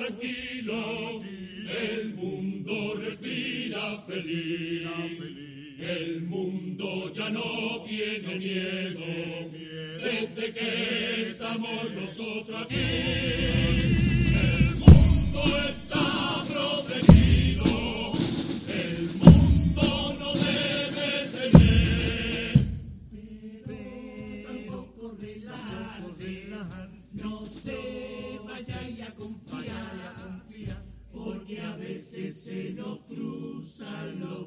tranquilo, el mundo respira feliz. El mundo ya no tiene miedo, desde que estamos nosotros aquí. El mundo está protegido, el mundo no debe temer. Pero tampoco relajarse, no se vaya a confiar, porque a veces se nos cruzan los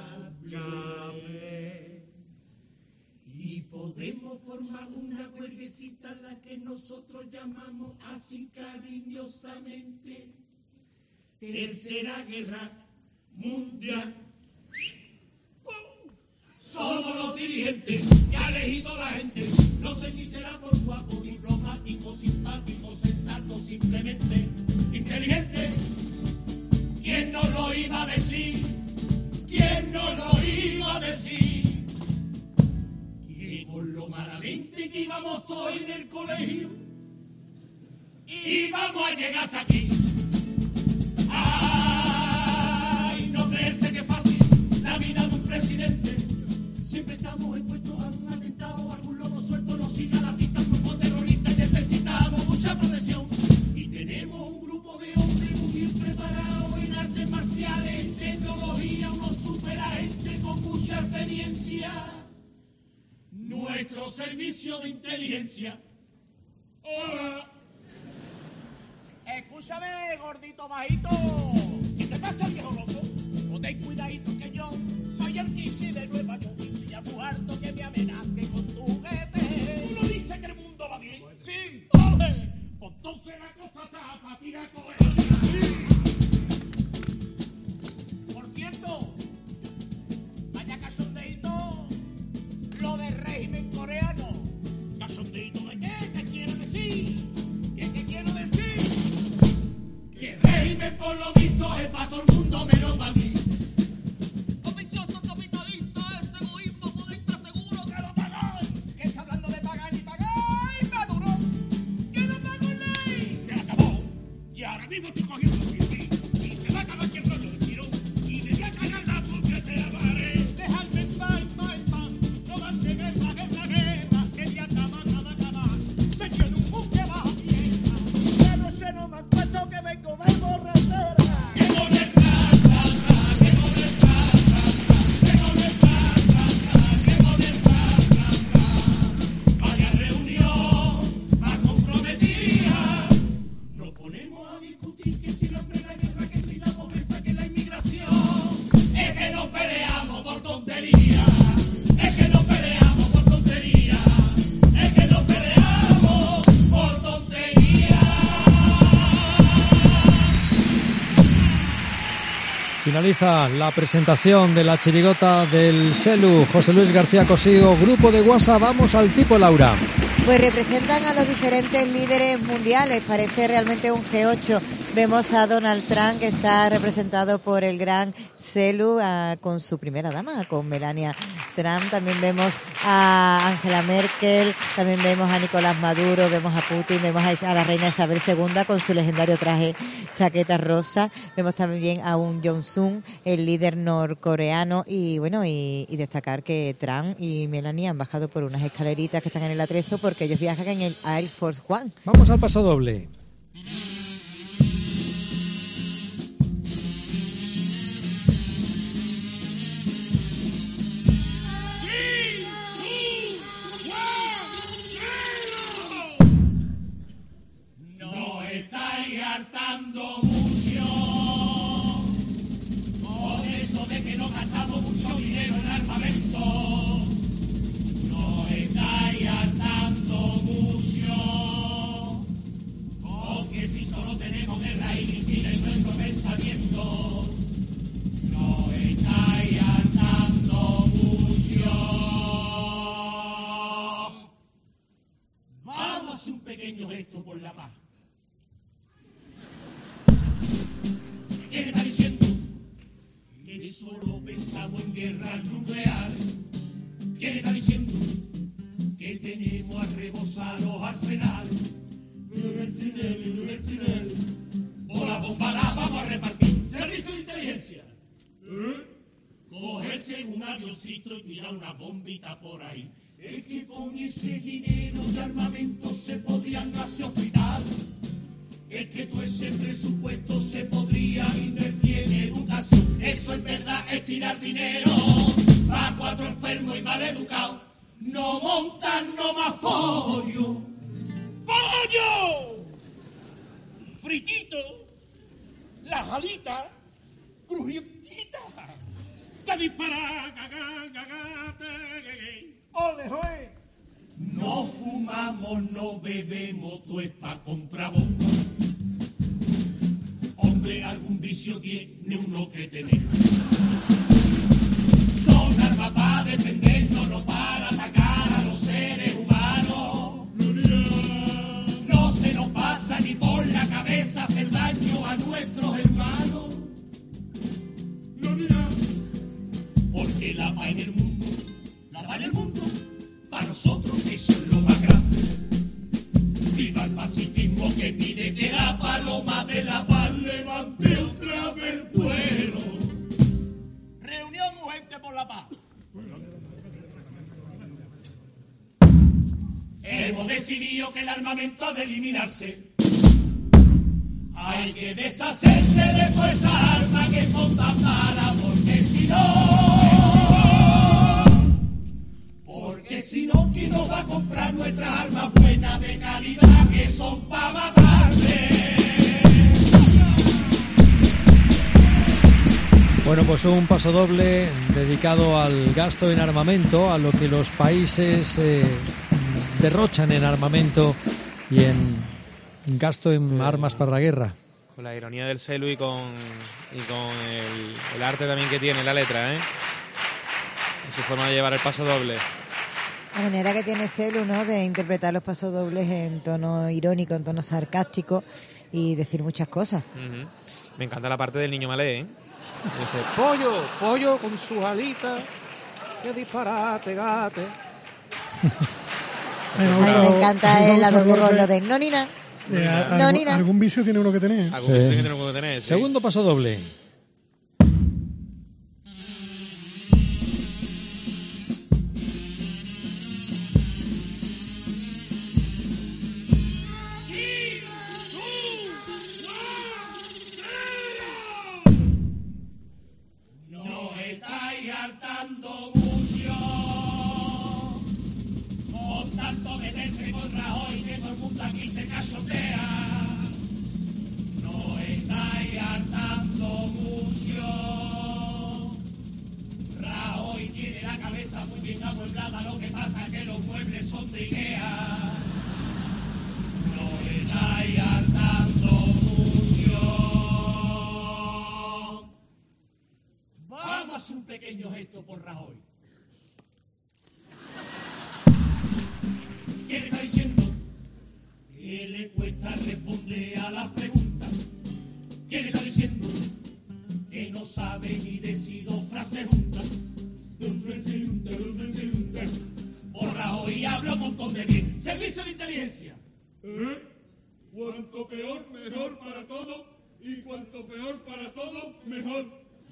cables. Y podemos formar una cuerguecita a la que nosotros llamamos así cariñosamente Tercera Guerra Mundial. ¡Pum! Somos los dirigentes que ha elegido la gente. No sé si será por guapo, diplomático, simpático, sensato, simplemente inteligente. ¿Quién nos lo iba a decir? ¿Quién nos lo iba a decir? Que con lo malamente que íbamos todos en el colegio, íbamos a llegar hasta aquí. ¡Ay! No creerse que es fácil la vida de un presidente. Siempre estamos expuestos a un atentado, a algún lobo suelto nos siga la pista, un grupo terrorista y necesitamos mucha protección. Y tenemos un grupo de hombres muy bien preparados en artes marciales, en tecnología, unos superagentes con mucha experiencia. Nuestro servicio de inteligencia. ¡Hola! Escúchame, gordito bajito. ¿Qué te pasa, viejo loco? No ten cuidadito que yo soy el Kishi de Nueva York. Y ya muy harto que me amenace con tu juguete. ¿Tú no dices que el mundo va bien? Sí. ¡Ole! Pues entonces la cosa está para tirar coherencia. Por cierto, vaya cachondeito lo del régimen coreano. ¿Cachondeito de qué? ¿Qué quiere decir? ¿Qué quiero decir? Que el régimen por lo visto es para todo el mundo menos para mí. Oficioso capitalista, ese egoísmo budista seguro que lo pagáis. ¿Qué está hablando de pagar y pagar? ¡Maduro! ¡Que no pago ley! Se acabó. Y ahora mismo estoy cogiendo los pies. Y se va a acabar que el rollo de tiro. Y me voy a cagar la porque te amaré. Dejadme en paz. No van a llegar la guerra. Que ya acaba. Me tiene un buque bajo tierra. Pero ese no me acuerdo que vengo de borrachera. Vaya reunión más comprometida. Nos ponemos a discutir que si el hambre, la guerra, que si la pobreza, que la inmigración. Es que nos peleamos por tonterías. Es que nos peleamos por tonterías. Es que nos peleamos por tonterías. Finaliza la presentación de la chirigota del Selu. José Luis García Cosío, grupo de WhatsApp. Vamos al tipo Laura. Pues representan a los diferentes líderes mundiales, parece realmente un G8. Vemos a Donald Trump, que está representado por el gran Selu, con su primera dama, con Melania Trump. También vemos a Angela Merkel, también vemos a Nicolás Maduro, vemos a Putin, vemos a la reina Isabel II con su legendario traje chaqueta rosa. Vemos también a un Jong-sung, el líder norcoreano. Y bueno, y destacar que Trump y Melania han bajado por unas escaleritas que están en el atrezo porque ellos viajan en el Air Force One. Vamos al paso doble. No estáis hartando mucho por eso de que no gastamos mucho dinero en armamento. No estáis hartando mucho porque si solo tenemos guerra y misiles en nuestro pensamiento. No estáis hartando mucho. Vamos a hacer un pequeño gesto por la paz. ¿Quién está diciendo que solo pensamos en guerra nuclear? ¿Quién está diciendo que tenemos a rebosar los arsenales? Por tira una bombita por ahí. Es que con ese dinero de armamento se podrían hacer hospitales. Es que todo ese presupuesto se podría invertir en educación. Eso en verdad es tirar dinero para 4 enfermos y mal educados. No montan no más pollo. ¡Pollo! Fritito, las alitas, crujientitas. ¡Que dispara! ¡Ole, joe! No fumamos, no bebemos, todo es pa' comprar bomba. Hombre, algún vicio tiene uno que tener. Son armas para defendernos, no para atacar a los seres humanos. No se nos pasa ni por la cabeza hacer daño a nuestros hermanos. Porque la paz en el mundo, para nosotros eso es lo más grande. Viva el pacifismo que pide que la paloma de la paz levante otra vez el vuelo. Reunión urgente por la paz. Hemos decidido que el armamento ha de eliminarse. Hay que deshacerse de todas esas armas que son tan malas, porque si no, ¿quién nos va a comprar nuestras armas buenas de calidad que son para matarse? Bueno, pues un paso doble dedicado al gasto en armamento, a lo que los países derrochan en armamento y en gasto en armas para la guerra. Con la ironía del Selu y con el arte también que tiene la letra, ¿eh? En su forma de llevar el paso doble. La manera que tiene Selu, ¿no?, de interpretar los pasodobles en tono irónico, en tono sarcástico y decir muchas cosas. Uh-huh. Me encanta la parte del niño malé, ¿eh? Dice, pollo con sus alitas, qué disparate, gate. A mí me encanta la doble voz, lo de no ni nada. No ni nada. Algún vicio tiene uno que tener. Algún vicio tiene uno que tener, sí. Segundo paso doble. Lo que pasa es que los muebles son de Ikea. No estáis hartando mucho. Vamos a hacer un pequeño gesto por Rajoy. ¿Qué le está diciendo? Que le cuesta responder a las preguntas. ¿Qué le está diciendo? Que no sabe ni decir dos frases juntas. Por Rajoy habla un montón de bien. Servicio de inteligencia. Cuanto peor, mejor para todos. Y cuanto peor para todos, mejor.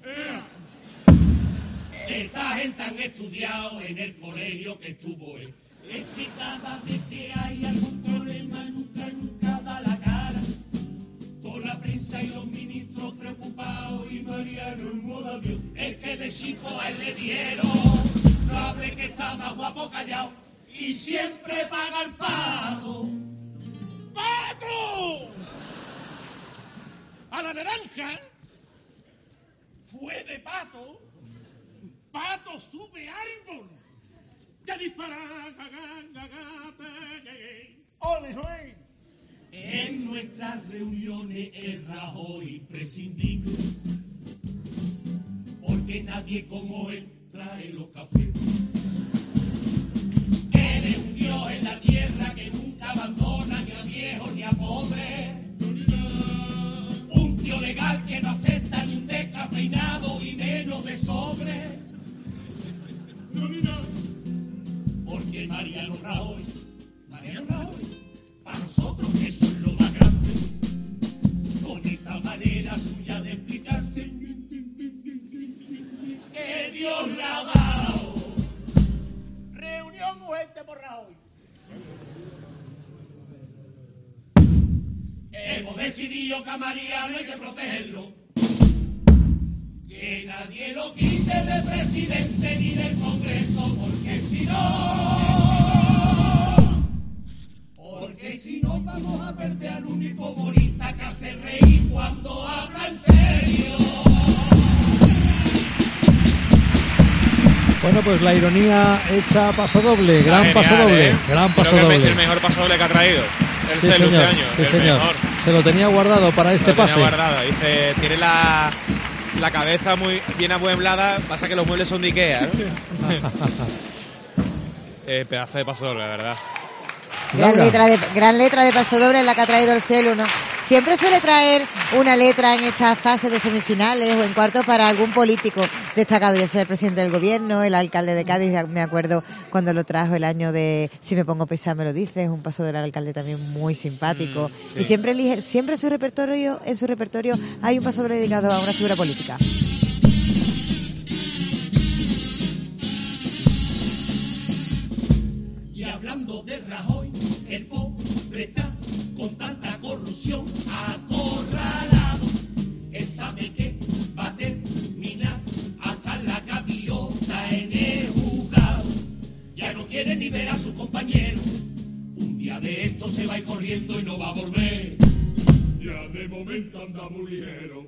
Esta gente han estudiado en el colegio que estuvo él. Es que cada vez que hay algún problema nunca da la cara. Toda la prensa y los ministros preocupados y Mariano en modo avión. Es que de chico a él le dieron hable que está más guapo callado y siempre paga el pago. ¡Pato! A la naranja fue de pato. Pato sube árbol. Ya dispara. ¡Ole, joe! En nuestras reuniones es Rajoy imprescindible, porque nadie como él trae los cafés. Eres un dios en la tierra que nunca abandona ni a viejo ni a pobre. Un tío legal que no acepta ni un descafeinado y menos de sobre. Porque Mariano Rajoy, para nosotros eso es lo más grande. Con esa manera suya de explicarse que Dios le ha dado hemos decidido que a Mariano hay que protegerlo. Que nadie lo quite de presidente ni del Congreso, porque si no vamos a perder al único humorista que hace reír cuando habla en serio. Bueno, pues la ironía hecha paso doble, gran Genial, paso doble, gran paso Creo que doble. el mejor paso doble que ha traído. El Sí, Celu señor, este año. sí, el señor. mejor. Se lo tenía guardado para este Lo tenía pase. guardado. Dice, tiene la cabeza muy bien amueblada, pasa que los muebles son de Ikea, ¿no? Pedazo de paso doble, la verdad. Gran letra de paso doble la que ha traído el Celu, ¿no? Siempre suele traer una letra en estas fases de semifinales o en cuartos para algún político destacado, ya sea el presidente del gobierno, el alcalde de Cádiz. Me acuerdo cuando lo trajo el año de Si me pongo pesado me lo dices, un paso del alcalde también muy simpático. Sí. Y siempre en su repertorio hay un paso doble dedicado a una figura política. Y hablando de Rajoy, el pobre está con tanta corrupción acorralado. Él sabe que va a terminar hasta la gaviota en el juzgado. Ya no quiere ni ver a sus compañeros. Un día de esto se va a ir corriendo y no va a volver. Ya de momento anda muy ligero.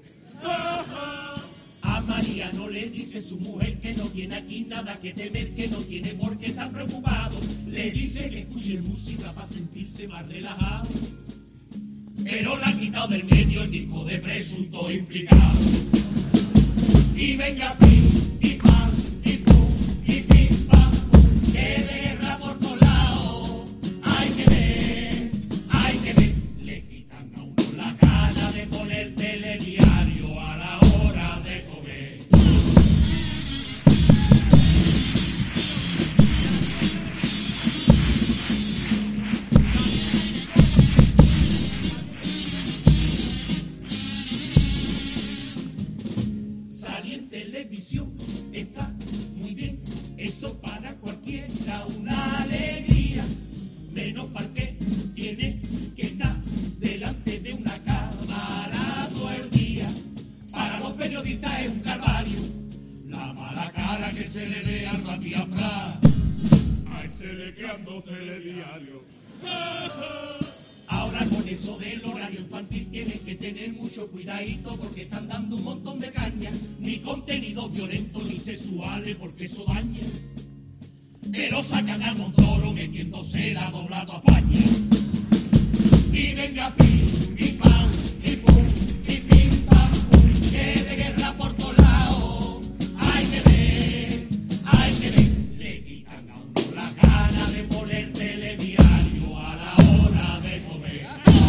A Mariano le dice su mujer que no tiene aquí nada que temer, que no tiene por qué estar preocupado. Le dice que escuche música para sentirse más relajado. Pero le ha quitado del medio el disco de presunto implicado. Y venga pim, y pam, y pum, y pim, pam, pum, que de guerra por todos lados. Hay que ver, le quitan a uno la gana de poner telediario a la hora de comer. Salir en televisión está muy bien, eso para cualquiera una alegría, menos para que tiene que estar delante de una cámara todo el día. Para los periodistas es un calvario, la mala cara que se le ve al Matías Prat, a ese le quedan dos telediarios. Ahora con eso del horario infantil tienes que tener mucho cuidadito porque están dando un montón de caña, ni contenidos violentos ni sexuales porque eso daña. Pero sacan al Montoro metiéndose la doblado a España. Y venga pim, y pam, y pum, y pim, pam, pum, que de guerra por todos lados. Hay que ver, le quitan a uno la gana de poner telediario a la hora de comer.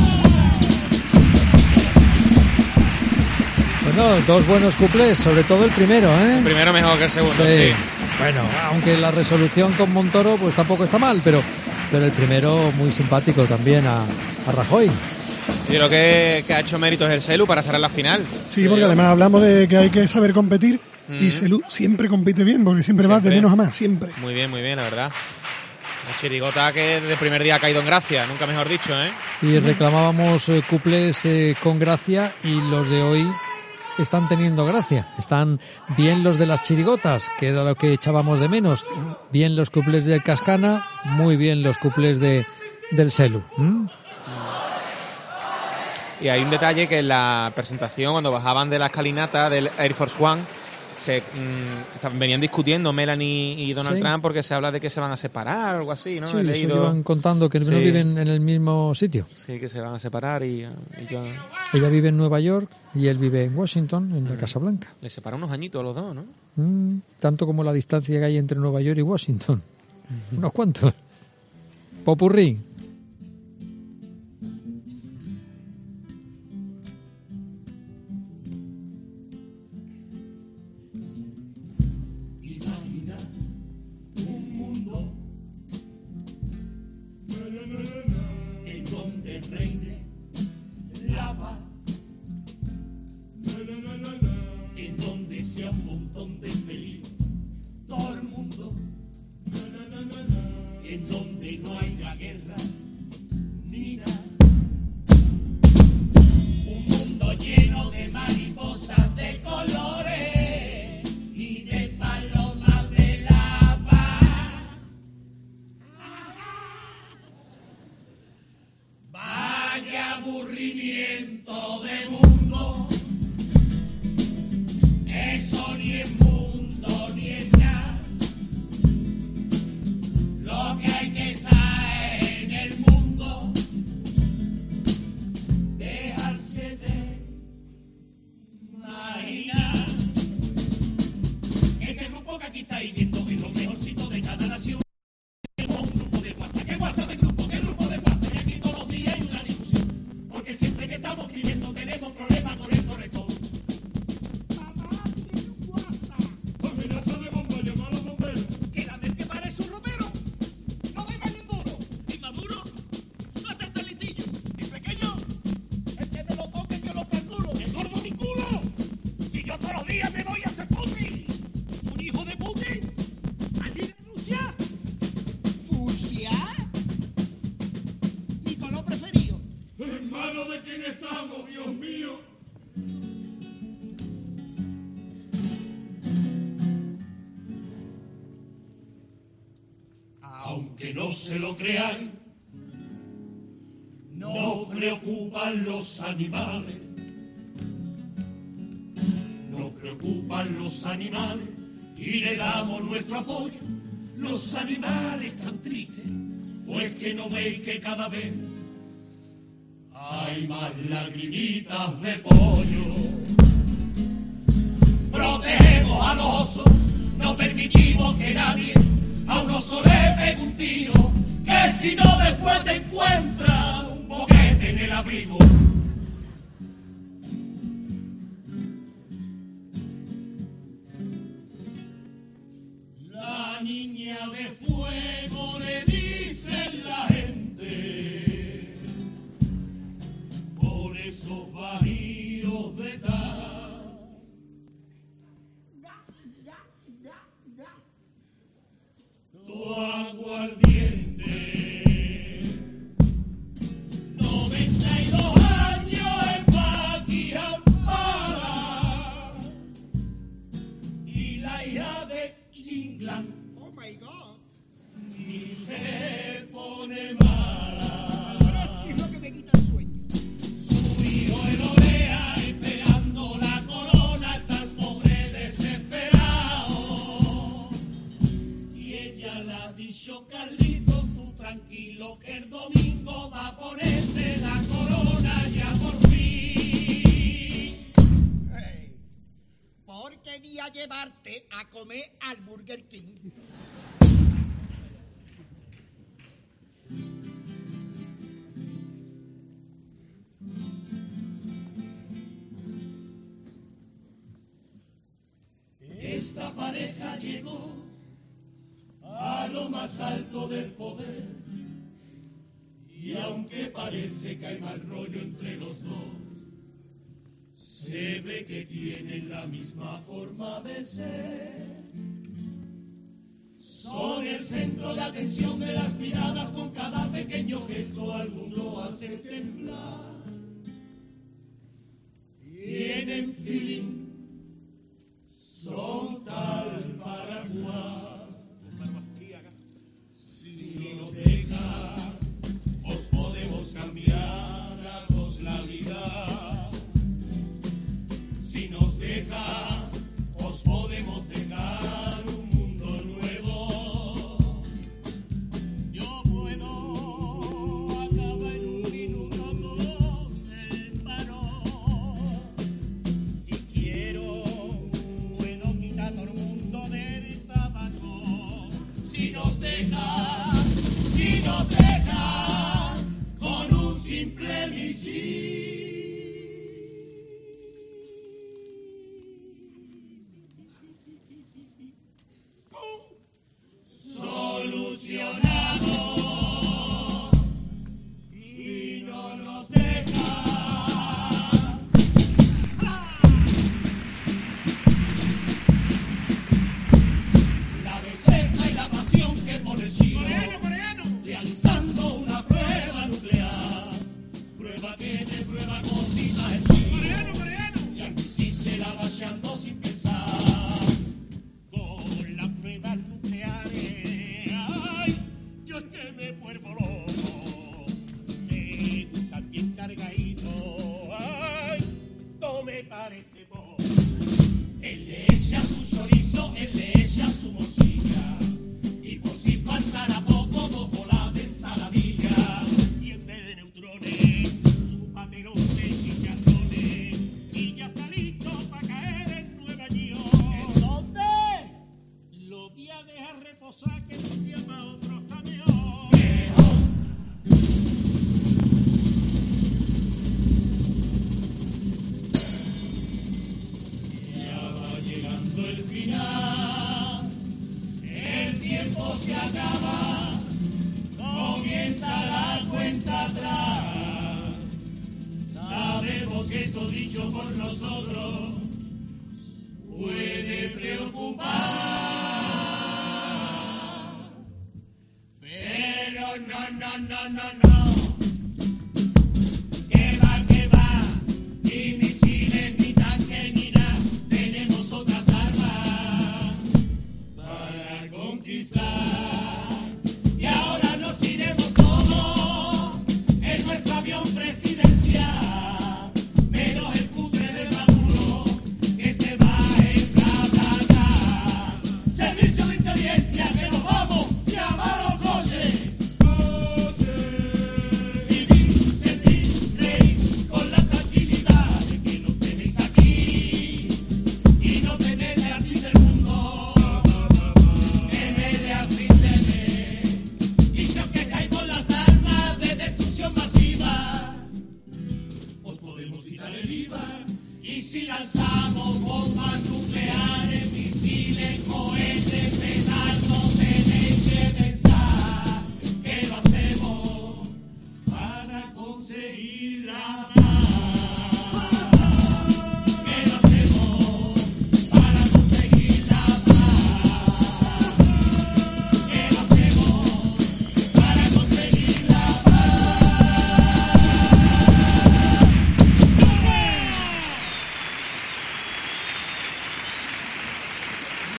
Bueno, dos buenos cuplés, sobre todo el primero, ¿eh? El primero mejor que el segundo, sí. Bueno, aunque la resolución con Montoro pues tampoco está mal, pero el primero muy simpático también a Rajoy. Yo creo que ha hecho méritos el Celu para estar en la final. Sí, porque además hablamos de que hay que saber competir y Celu siempre compite bien, porque siempre va de menos a más, siempre. Muy bien, la verdad. La chirigota que desde el primer día ha caído en gracia, nunca mejor dicho, ¿eh? Y reclamábamos cuplés con gracia y los de hoy están teniendo gracia. Están bien los de las chirigotas, que era lo que echábamos de menos. Bien los cuplés de Cascana, muy bien los cuplés del Celu. Y hay un detalle que en la presentación, cuando bajaban de la escalinata del Air Force One, venían discutiendo Melanie y Donald Trump porque se habla de que se van a separar o algo así, ¿no? Sí, He eso leído. iban contando que no viven en el mismo sitio. Sí, que se van a separar y yo... Ella vive en Nueva York y él vive en Washington, en la Casa Blanca. Le separan unos añitos a los dos, ¿no? Tanto como la distancia que hay entre Nueva York y Washington. Unos cuantos. Popurrí. En donde sea un montón de feliz todo el mundo, en donde no haya guerra hay aburrimiento de mundo, eso ni es mundo ni es nada. Lo que hay que estar en el mundo, dejarse de imaginar. Este grupo que aquí estáis viendo es lo mejorcito de cada nación. Tenemos un grupo de WhatsApp, ¿qué WhatsApp de grupo? ¿Qué grupo de WhatsApp? Y aquí todos los días hay una discusión, porque siempre que estamos escribiendo tenemos problemas con el corrector. Mamá, tiene un WhatsApp. Amenaza de bomba, llama a los bomberos. Que la vez que parece un romero. No me vale un duro. ¿Y Maduro? ¿No hace este litillo? ¿Y pequeño? El que me lo toque yo lo calculo. ¡El gordo mi culo! Si yo todos los días me voy a hacer Putin. ¿Un hijo de Putin? ¿Allí denuncia? ¿Fusia? Mi color preferido. ¿En manos de quién estamos, Dios mío? Aunque no se lo crean, nos preocupan los animales. Nos preocupan los animales y le damos nuestro apoyo. Los animales tan tristes, pues que no veis que cada vez hay más lagrimitas de pollo. Protegemos a los osos, no permitimos que nadie a un oso le pegue un tiro, que si no después te encuentra un boquete en el abrigo. La niña de fuego le dice la gente por esos bajíos de tal. Tu aguardiente, 92 años en Buckingham Palace y la hija de England Oh my God. ni se pone mala. Ahora sí es lo que me quita el sueño. Su hijo en oreja esperando la corona, está el pobre desesperado. Y ella le ha dicho, Carlito, tú tranquilo que el domingo va a ponerte la corona ya por fin. Hey, porque voy a llevarte a comer al Burger King. Esta pareja llegó a lo más alto del poder y aunque parece que hay mal rollo entre los dos, se ve que tienen la misma forma de ser. Son el centro de atención de las miradas, con cada pequeño gesto al mundo hace temblar. Tienen feeling, son tal para cual. Si nos deja, os podemos cambiar a dos la vida. Si nos deja, os podemos dejar un mundo nuevo. Yo puedo acabar en un minuto con el paro. Si parece vos. Él le echa su chorizo, él le echa su morcilla, y por si faltara poco, 2 bolas de ensaladilla. Y en vez de neutrones, su papelón de chicharrones, y ya está listo para caer en Nueva York. ¿En dónde? Lo voy a dejar reposar que no llama otro camión. El final, el tiempo se acaba, comienza la cuenta atrás. Sabemos que esto dicho por nosotros